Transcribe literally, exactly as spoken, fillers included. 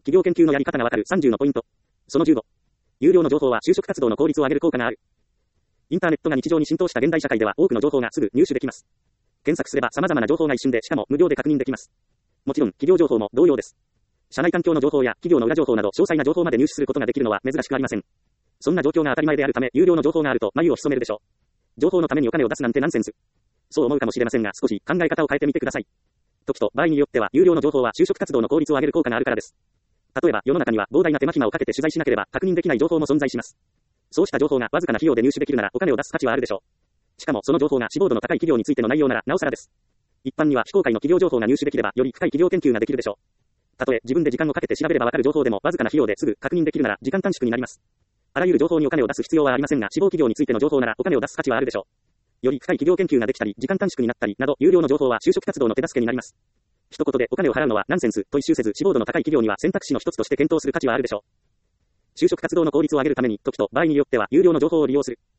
企業研究のやり方がわかるさんじゅうのポイント。そのじゅうご。有料の情報は就職活動の効率を上げる効果がある。インターネットが日常に浸透した現代社会では多くの情報がすぐ入手できます。検索すれば様々な情報が一瞬でしかも無料で確認できます。もちろん企業情報も同様です。社内環境の情報や企業の裏情報など詳細な情報まで入手することができるのは珍しくありません。そんな状況が当たり前であるため有料の情報があると眉を潜めるでしょう。情報のためにお金を出すなんてナンセンス。そう思うかもしれませんが少し考え方を変えてみてください。時と場合によっては有料の情報は就職活動の効率を上げる効果があるからです。例えば世の中には膨大な手間暇をかけて取材しなければ確認できない情報も存在します。そうした情報がわずかな費用で入手できるならお金を出す価値はあるでしょう。しかもその情報が志望度の高い企業についての内容ならなおさらです。一般には非公開の企業情報が入手できればより深い企業研究ができるでしょう。たとえ自分で時間をかけて調べればわかる情報でもわずかな費用ですぐ確認できるなら時間短縮になります。あらゆる情報にお金を出す必要はありませんが志望企業についての情報ならお金を出す価値はあるでしょう。より深い企業研究ができたり時間短縮になったりなど有料の情報は就職活動の手助けになります。一言でお金を払うのはナンセンスと一周せず志望度の高い企業には選択肢の一つとして検討する価値はあるでしょう。就職活動の効率を上げるために時と場合によっては有料の情報を利用する。